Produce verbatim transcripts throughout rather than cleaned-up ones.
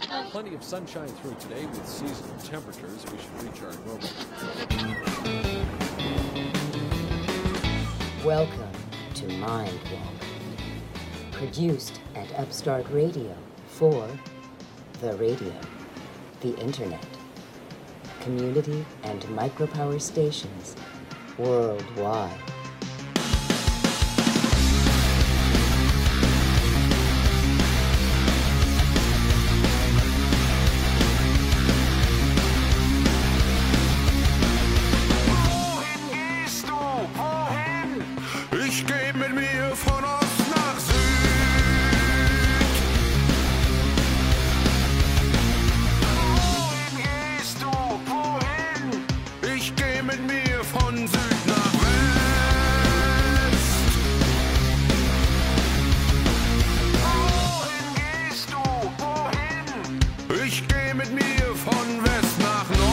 Plenty of sunshine through today with seasonal temperatures. We should reach our normal. Welcome to Mind Walk, produced at Upstart Radio for the radio, the internet, community and micropower stations worldwide. Ich geh mit mir von Ost nach Süd. Wohin gehst du? Wohin? Ich geh mit mir von Süd nach West. Wohin gehst du? Wohin? Ich geh mit mir von West nach Nord.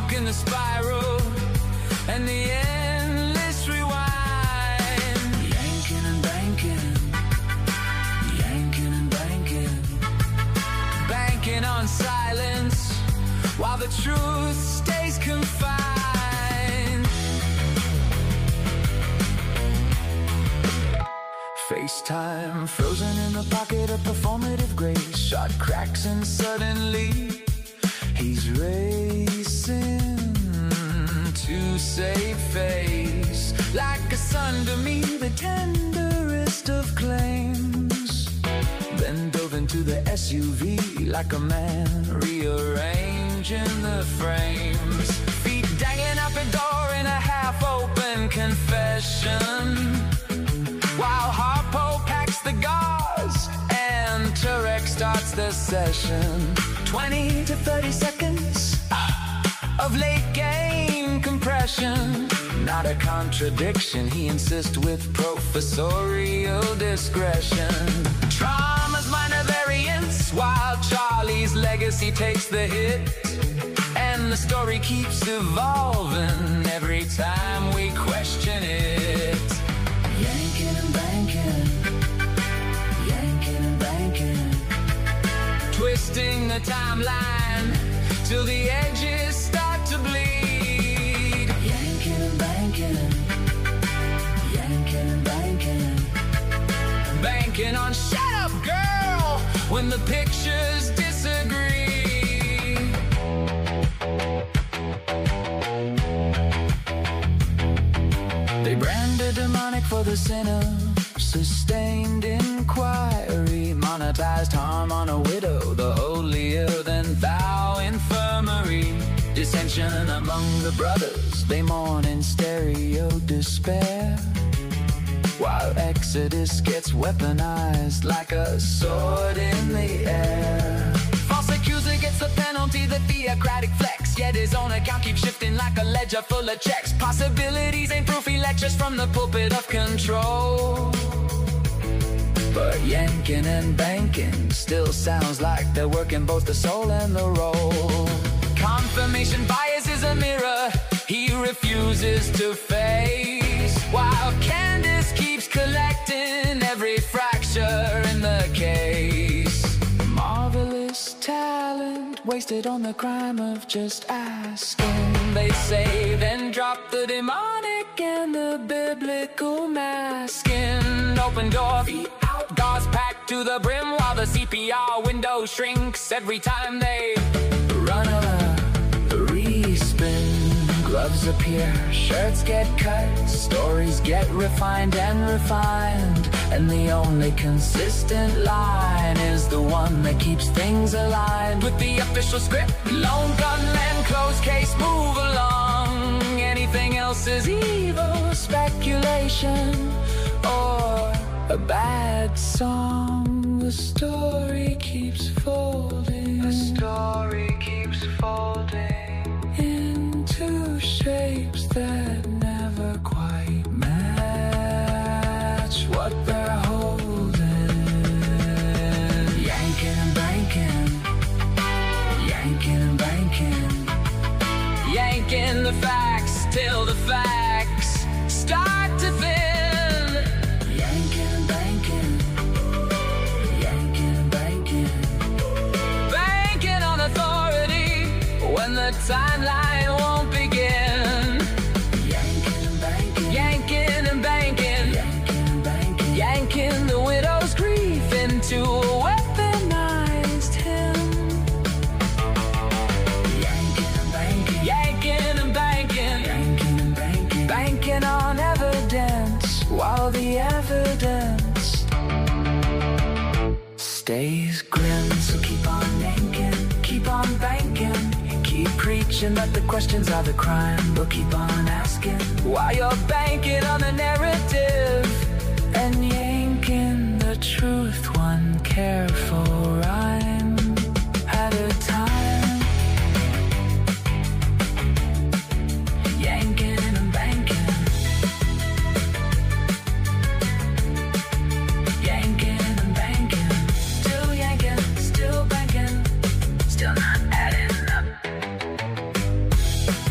stuck in the spiral and the endless rewind. Yanking and banking, yanking and banking, banking on silence while the truth stays confined. FaceTime, frozen in the pocket of performative grace. Shot cracks and suddenly he's racing to save face. Like a son to me, the tenderest of claims. Then dove into the S U V like a man rearranging the frames. Feet dangling out the door in a half-open confession, while Harpo packs the gauze and Turek starts the session. Twenty to thirty seconds of late game compression. Not a contradiction, he insists with professorial discretion. Trauma's minor variants while Charlie's legacy takes the hit. And the story keeps evolving every time we question it. Yanking and banking, yanking and banking, twisting the timeline till the edges start to bleed. Yanking and banking, yanking and banking, banking on shut up girl when the pictures disagree. They branded demonic for the sinner, sustained inquiry, monetized harm on a widow, the holier than thou infirmary. Dissension among the brothers, they mourn in stereo despair, while Exodus gets weaponized like a sword in the air. False accuser gets the penalty, the theocratic flex, yet his own account keeps shifting like a ledger full of checks. Possibilities ain't proof, he lectures from the pulpit of control. But yanking and banking still sounds like they're working both the soul and the role. Confirmation bias is a mirror he refuses to face, while Candace keeps collecting every fracture in the case. Marvelous talent wasted on the crime of just asking. They say then drop the demonic and the biblical masking. Open door, feet out, gauze packed to the brim, while the C P R window shrinks every time they run a respin. Gloves appear, shirts get cut, stories get refined and refined, and the only consistent line is the one that keeps things aligned with the official script. Lone gunman, closed case, move along. Anything else is evil speculation or a bad song. The story keeps folding. The story keeps folding into shapes that never quite match what they're holding. Yanking and banking, yanking and banking, yanking the facts till the facts start to thin. Yanking and banking, yanking and banking, banking on authority when the timeline won't begin. Yanking and banking, yanking and banking, yanking and banking, yanking the widow's grief into a weaponized hymn. Yanking and banking, yanking and banking, yanking and banking, banking on evidence while the evidence stays grim. So keep on yanking, keep on banking, keep preaching that the questions are the crime, but keep on asking while you're banking on the narrative and yanking the truth one careful rhyme at a time. Yanking and banking, yanking and banking, still yanking, still banking, still not adding up.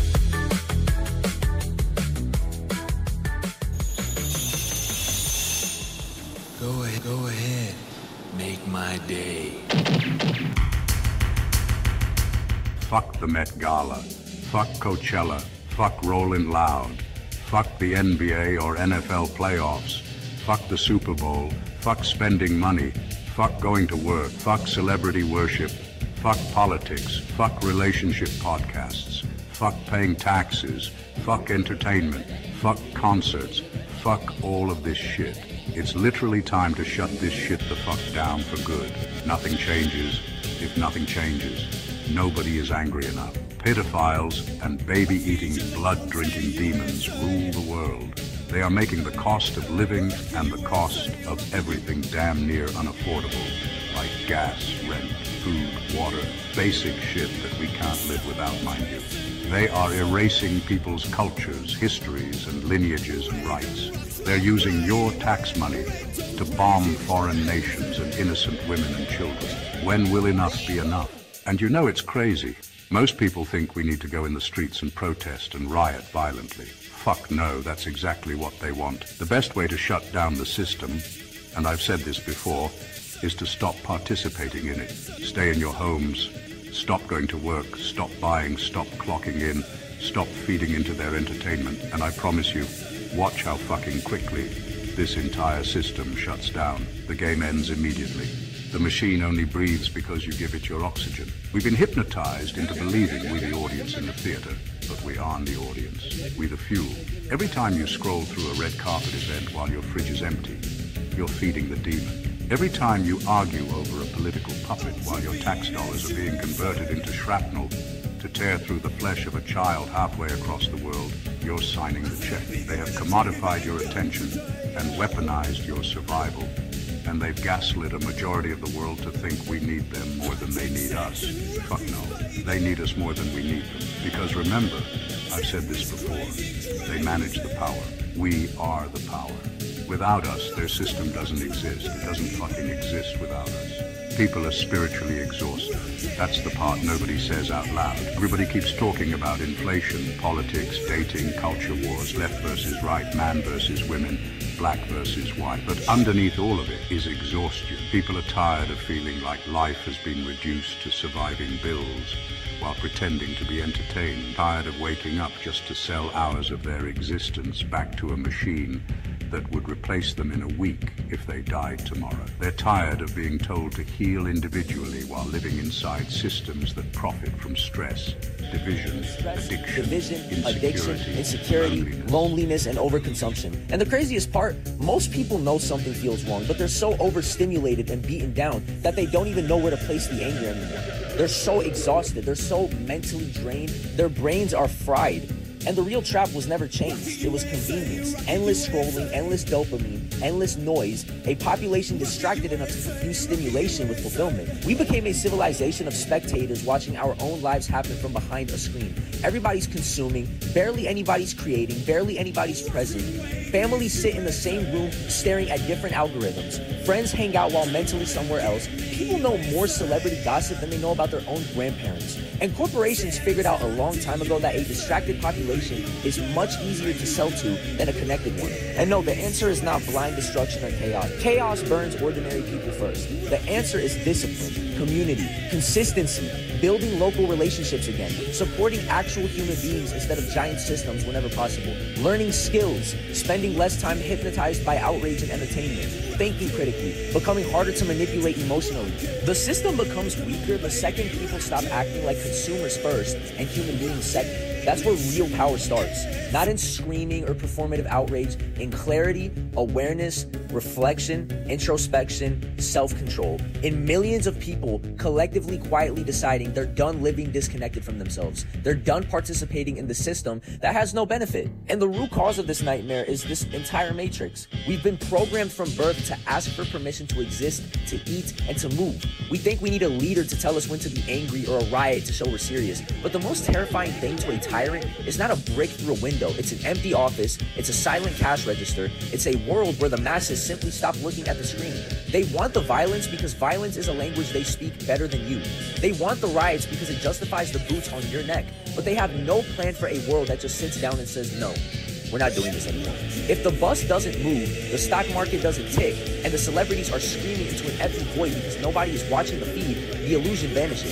Fuck the Met Gala. Fuck Coachella. Fuck Rollin' Loud. Fuck the N B A or N F L playoffs. Fuck the Super Bowl. Fuck spending money. Fuck going to work. Fuck celebrity worship. Fuck politics. Fuck relationship podcasts. Fuck paying taxes. Fuck entertainment. Fuck concerts. Fuck all of this shit. It's literally time to shut this shit the fuck down for good. Nothing changes if nothing changes. Nobody is angry enough. Pedophiles and baby-eating, blood-drinking demons rule the world. They are making the cost of living and the cost of everything damn near unaffordable, like gas, rent, food, water, basic shit that we can't live without, mind you. They are erasing people's cultures, histories, and lineages and rights. They're using your tax money to bomb foreign nations and innocent women and children. When will enough be enough? And you know it's crazy. Most people think we need to go in the streets and protest and riot violently. Fuck no, that's exactly what they want. The best way to shut down the system, and I've said this before, is to stop participating in it. Stay in your homes, stop going to work, stop buying, stop clocking in, stop feeding into their entertainment, and I promise you, watch how fucking quickly this entire system shuts down. The game ends immediately. The machine only breathes because you give it your oxygen. We've been hypnotized into believing we're the audience in the theater, but we aren't the audience. We're the fuel. Every time you scroll through a red carpet event while your fridge is empty, you're feeding the demon. Every time you argue over a political puppet while your tax dollars are being converted into shrapnel to tear through the flesh of a child halfway across the world, you're signing the check. They have commodified your attention and weaponized your survival. And they've gaslit a majority of the world to think we need them more than they need us. Fuck no. They need us more than we need them. Because remember, I've said this before, they manage the power. We are the power. Without us, their system doesn't exist. It doesn't fucking exist without us. People are spiritually exhausted. That's the part nobody says out loud. Everybody keeps talking about inflation, politics, dating, culture wars, left versus right, man versus women, black versus white. But underneath all of it is exhaustion. People are tired of feeling like life has been reduced to surviving bills while pretending to be entertained. Tired of waking up just to sell hours of their existence back to a machine that would replace them in a week if they died tomorrow. They're tired of being told to heal individually while living inside systems that profit from stress, division, Stress, addiction, division, insecurity, addiction, insecurity, loneliness. loneliness, and overconsumption. And the craziest part, most people know something feels wrong, but they're so overstimulated and beaten down that they don't even know where to place the anger anymore. They're so exhausted, they're so mentally drained, their brains are fried. And the real trap was never changed. It was convenience. Endless scrolling, endless dopamine, endless noise, a population distracted enough to confuse stimulation with fulfillment. We became a civilization of spectators watching our own lives happen from behind a screen. Everybody's consuming, barely anybody's creating, barely anybody's present. Families sit in the same room staring at different algorithms. Friends hang out while mentally somewhere else. People know more celebrity gossip than they know about their own grandparents. And corporations figured out a long time ago that a distracted population is much easier to sell to than a connected one. And no, the answer is not blind destruction or chaos. Chaos burns ordinary people first. The answer is discipline, community, consistency, building local relationships again, supporting actual human beings instead of giant systems whenever possible, learning skills, spending less time hypnotized by outrage and entertainment, thinking critically, becoming harder to manipulate emotionally. The system becomes weaker the second people stop acting like consumers first and human beings second. That's where real power starts. Not in screaming or performative outrage, in clarity, awareness, reflection, introspection, self-control. In millions of people collectively quietly deciding they're done living disconnected from themselves. They're done participating in the system that has no benefit. And the root cause of this nightmare is this entire matrix. We've been programmed from birth to ask for permission to exist, to eat, and to move. We think we need a leader to tell us when to be angry or a riot to show we're serious. But the most terrifying thing to a tyrant is not a brick through a window. It's an empty office. It's a silent cash register. It's a world where the masses simply stop looking at the screen. They want the violence because violence is a language they speak better than you. They want the riots because it justifies the boots on your neck. But they have no plan for a world that just sits down and says, no, we're not doing this anymore. If the bus doesn't move, the stock market doesn't tick, and the celebrities are screaming into an empty void because nobody is watching the feed, the illusion vanishes.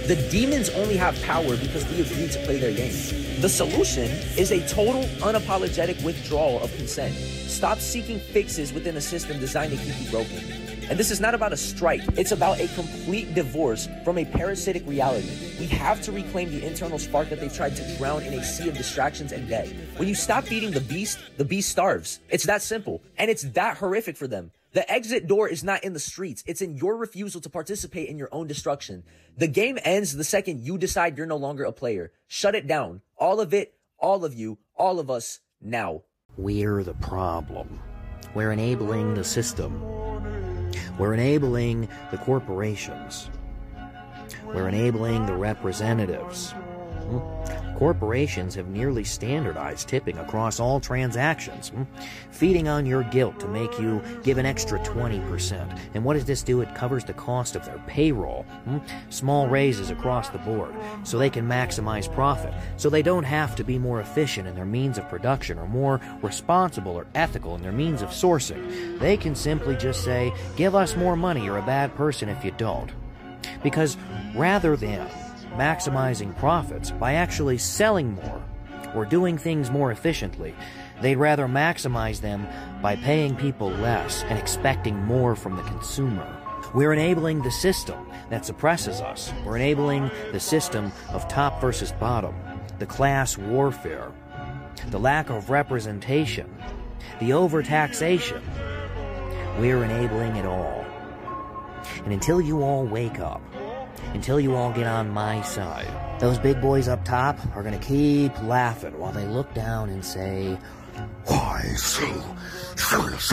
The demons only have power because we agreed to play their game. The solution is a total, unapologetic withdrawal of consent. Stop seeking fixes within a system designed to keep you broken. And this is not about a strike. It's about a complete divorce from a parasitic reality. We have to reclaim the internal spark that they've tried to drown in a sea of distractions and debt. When you stop feeding the beast, the beast starves. It's that simple. And it's that horrific for them. The exit door is not in the streets. It's in your refusal to participate in your own destruction. The game ends the second you decide you're no longer a player. Shut it down. All of it, all of you, all of us, now. We're the problem. We're enabling the system. We're enabling the corporations. We're enabling the representatives. Hmm? Corporations have nearly standardized tipping across all transactions, hmm? feeding on your guilt to make you give an extra twenty percent. And what does this do? It covers the cost of their payroll. Hmm? Small raises across the board, so they can maximize profit, so they don't have to be more efficient in their means of production or more responsible or ethical in their means of sourcing. They can simply just say, give us more money, you're a bad person if you don't. Because rather than maximizing profits by actually selling more or doing things more efficiently, they'd rather maximize them by paying people less and expecting more from the consumer. We're enabling the system that suppresses us. We're enabling the system of top versus bottom, the class warfare, the lack of representation, the overtaxation. We're enabling it all. And until you all wake up, until you all get on my side, those big boys up top are going to keep laughing while they look down and say, why so serious?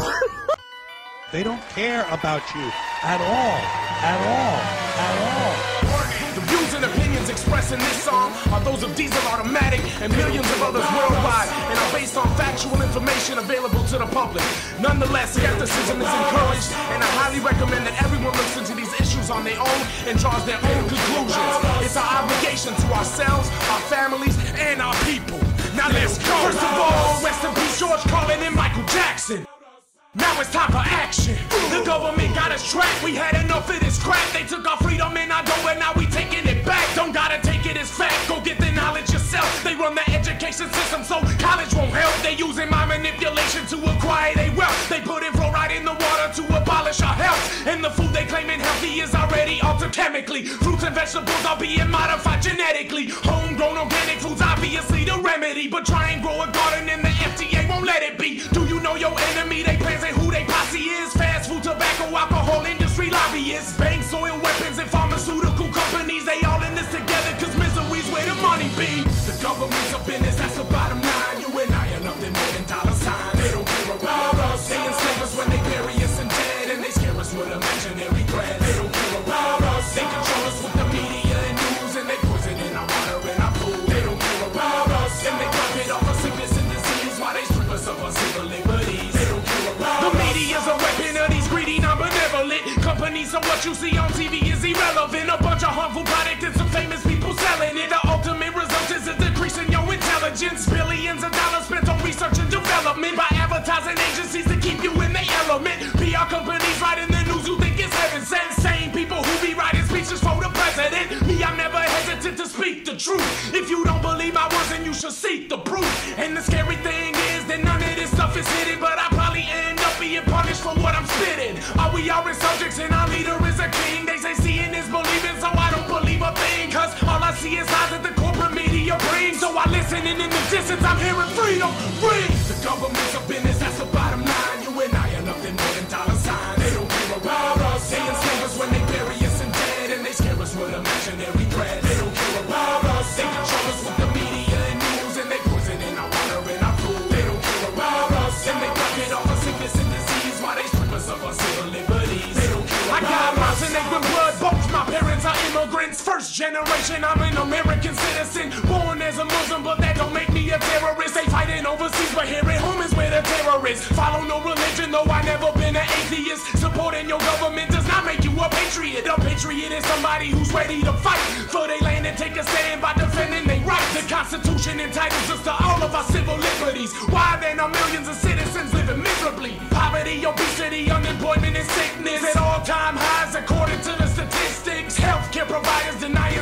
They don't care about you at all, at all, at all. The views and opinions expressed in this song are those of Diesel Automatic and millions of others worldwide, and are based on factual information available to the public. Nonetheless, skepticism is encouraged, and I highly recommend that everyone looks into these issues on their own and draws their own conclusions. It's our obligation to ourselves, our families, and our people. Now let's go. First of all, rest in peace George Carlin and Michael Jackson. Now it's time for action. The government got us trapped. We had enough of this crap. They took our freedom and our dough, and now we taking it back. Don't gotta take it as fact. Go get the knowledge yourself. They run the education system, so college won't help. They using my manipulation to acquire their wealth. They put in fluoride in the water to abolish our health. And the food they claiming healthy is already altered chemically. Fruits and vegetables are being modified genetically. Homegrown organic foods obviously the remedy, but try and grow a garden and the F D A won't let it be. Do you know your enemy? They plans and who they posse is. Fast food, tobacco, alcohol industry lobbyists, banks, oil, weapons, and pharmaceutical companies. They all in this together cause misery's where the money be. The government's a business, that's the bottom line. You and I are nothing more than dollar signs. They don't care about us. They enslave us when they bury us in dead, and they scare us with imaginary threats. They don't care about us. They control us with the media and news, and they poison in our water and our food. They don't care about us. And they profit off of sickness and disease while they strip us of our civil liberties. They don't care about us. The media's a weapon of these greedy, non-benevolent companies, so what you see on T V is irrelevant. A bunch of harmful products and some famous people selling it. The ultimate result is a decrease in your intelligence. Billions of dollars spent on research and development by advertising agencies to keep you in the element. P R companies writing the news you think is heaven sent. Same people who be writing speeches for the president. Me, I'm never hesitant to speak the truth. If you don't believe my words, then you should seek the proof. And the scary thing is that none of this stuff is hidden, but I probably end up being punished for what I'm spitting. Are we all in subjects and our leader is a king? They say seeing is believing, so I don't believe a thing, cause all I see is lies that the corporate media brings. So I listen, and in the distance I'm hearing freedom ring. The government's a business, that's the bottom line. You and I are nothing more than dollar signs. They don't care about us. They enslave us when they bury us in dead, and they scare us with imaginary threats. They don't care about us. They control us with the media and news, and they poison in our water and our food. They don't care about us. And they profit off of sickness and disease while they strip us of our civil liberties. They don't care about us. I got moms and they with blood. Both my parents are immigrants. First generation, I'm an American citizen. Born as a Muslim, but that don't make me a terrorist. They fighting overseas, but here at home is where the terrorists. Follow no religion, though I never been an atheist. Supporting your government does not make you a patriot. A patriot is somebody who's ready to fight for their land and take a stand by defending their rights. The Constitution entitles us to all of our civil liberties. Why then are millions of citizens living miserably? Poverty, obesity, unemployment, and sickness at all-time highs according to the statistics. Healthcare providers deny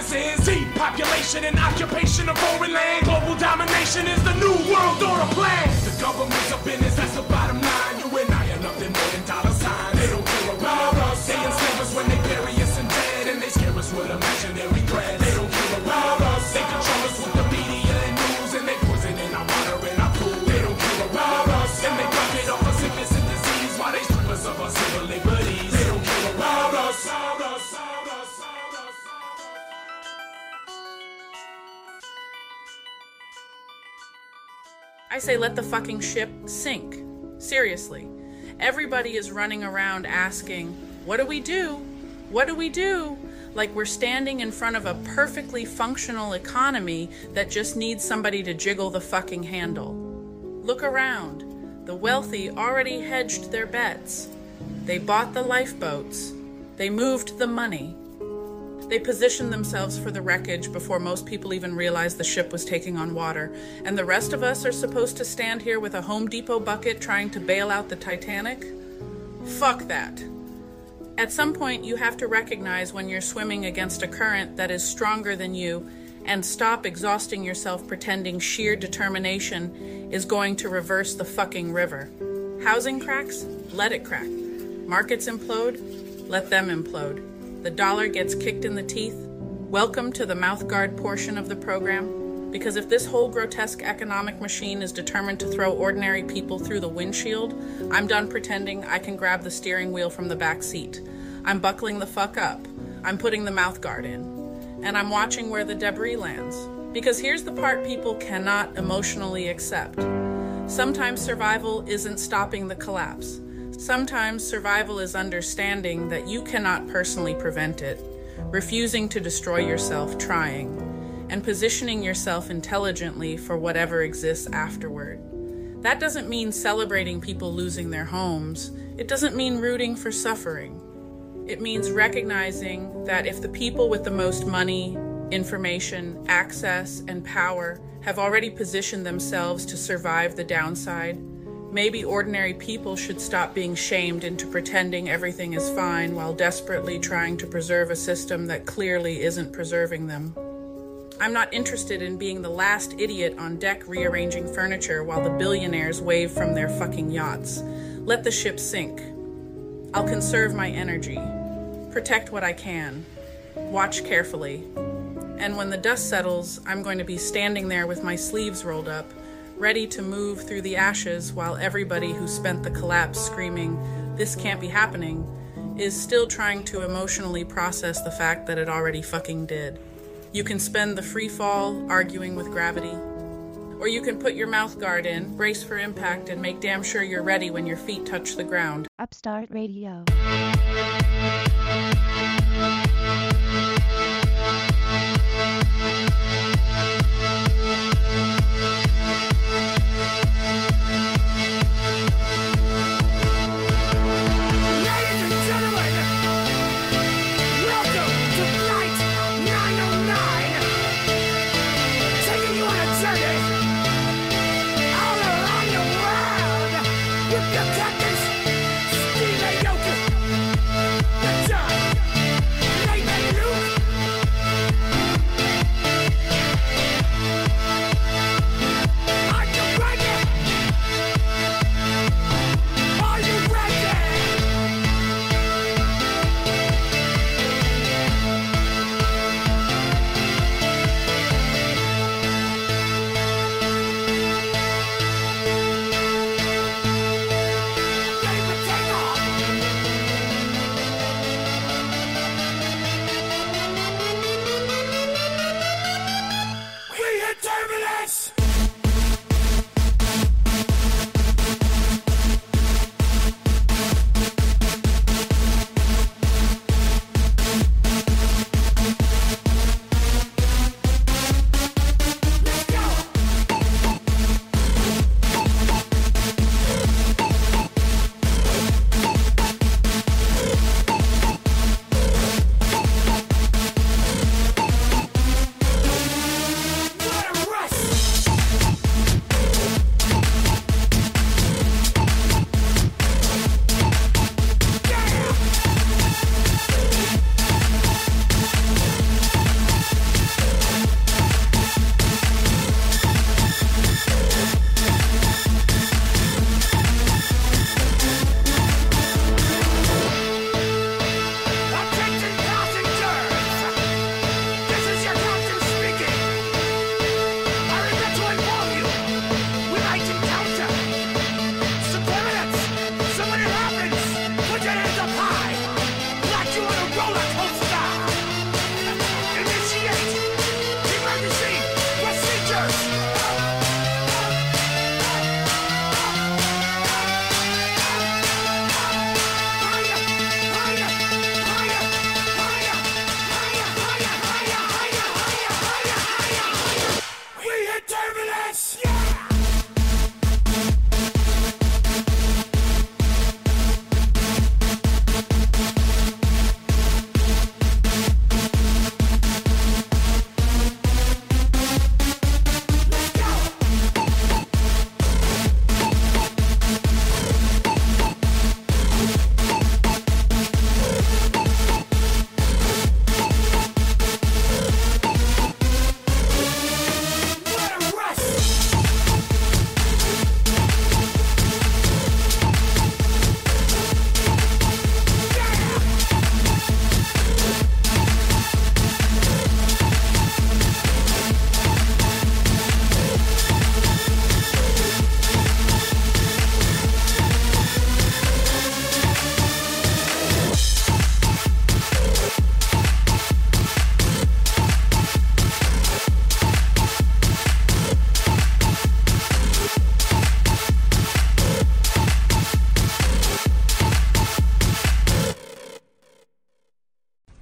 masses. Depopulation and occupation of foreign land. Global domination is the new world order plan. The government's a business, that's the bottom line. You and I are nothing more than dollar signs. They don't care about us. They enslave us when they bury us in dead, and they scare us with imaginary threats. They don't care about us. They control us with the media and news, and they poison in our water and our food. They don't care about us, and they profit off of sickness and disease while they strip us of our civil liberties. They don't care about us. About us, about us, about us. I say let the fucking ship sink. Seriously. Everybody is running around asking, what do we do? What do we do? Like we're standing in front of a perfectly functional economy that just needs somebody to jiggle the fucking handle. Look around. The wealthy already hedged their bets. They bought the lifeboats. They moved the money. They positioned themselves for the wreckage before most people even realized the ship was taking on water. And the rest of us are supposed to stand here with a Home Depot bucket trying to bail out the Titanic? Fuck that. At some point, you have to recognize when you're swimming against a current that is stronger than you and stop exhausting yourself pretending sheer determination is going to reverse the fucking river. Housing cracks? Let it crack. Markets implode? Let them implode. The dollar gets kicked in the teeth? Welcome to the mouth guard portion of the program. Because if this whole grotesque economic machine is determined to throw ordinary people through the windshield, I'm done pretending I can grab the steering wheel from the back seat. I'm buckling the fuck up. I'm putting the mouth guard in. And I'm watching where the debris lands. Because here's the part people cannot emotionally accept. Sometimes survival isn't stopping the collapse. Sometimes survival is understanding that you cannot personally prevent it, refusing to destroy yourself trying, and positioning yourself intelligently for whatever exists afterward. That doesn't mean celebrating people losing their homes. It doesn't mean rooting for suffering. It means recognizing that if the people with the most money, information, access, and power have already positioned themselves to survive the downside, maybe ordinary people should stop being shamed into pretending everything is fine while desperately trying to preserve a system that clearly isn't preserving them. I'm not interested in being the last idiot on deck rearranging furniture while the billionaires wave from their fucking yachts. Let the ship sink. I'll conserve my energy, protect what I can, watch carefully. And when the dust settles, I'm going to be standing there with my sleeves rolled up, ready to move through the ashes while everybody who spent the collapse screaming, "This can't be happening," is still trying to emotionally process the fact that it already fucking did. You can spend the free fall arguing with gravity, or you can put your mouth guard in, brace for impact, and make damn sure you're ready when your feet touch the ground. Upstart Radio. Steve Aoki, the John, Late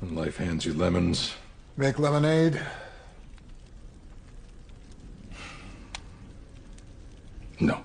When life hands you lemons. Make lemonade? No.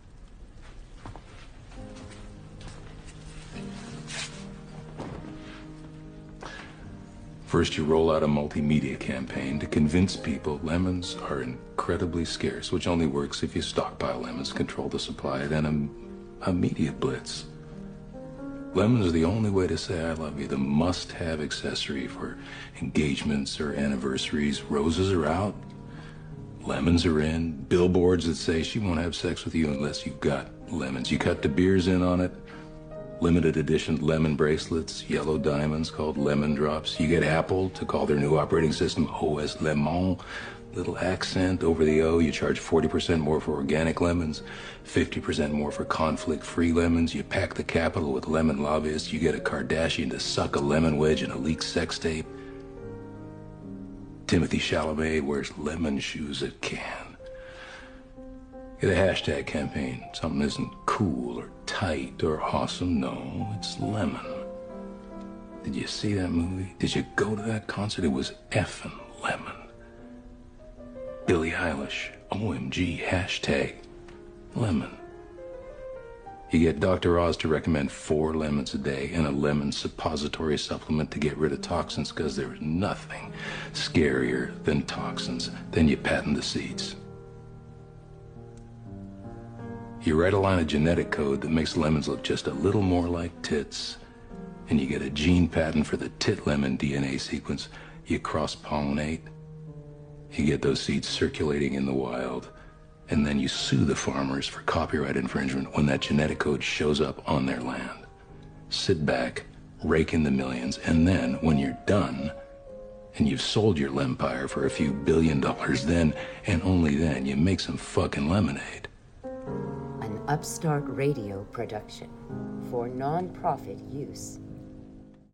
First, you roll out a multimedia campaign to convince people lemons are incredibly scarce, which only works if you stockpile lemons, control the supply, then a, a media blitz. Lemons are the only way to say I love you, the must-have accessory for engagements or anniversaries. Roses are out, lemons are in, billboards that say she won't have sex with you unless you've got lemons. You cut the beers in on it. Limited edition lemon bracelets, yellow diamonds called lemon drops. You get Apple to call their new operating system O S Lemon. Little accent over the O. You charge forty percent more for organic lemons, fifty percent more for conflict-free lemons. You pack the capital with lemon lobbyists. You get a Kardashian to suck a lemon wedge in a leaked sex tape. Timothy Chalamet wears lemon shoes at Cannes. Get a hashtag campaign. Something isn't cool or tight or awesome. No, it's lemon. Did you see that movie? Did you go to that concert? It was effing lemon. Billie Eilish, O M G, hashtag lemon. You get Doctor Oz to recommend four lemons a day and a lemon suppository supplement to get rid of toxins, because there's nothing scarier than toxins. Then you patent the seeds. You write a line of genetic code that makes lemons look just a little more like tits, and you get a gene patent for the tit lemon D N A sequence. You cross-pollinate, you get those seeds circulating in the wild, and then you sue the farmers for copyright infringement when that genetic code shows up on their land. Sit back, rake in the millions, and then, when you're done, and you've sold your lempire for a few billion dollars, then, and only then, you make some fucking lemonade. An Upstart Radio production for non-profit use.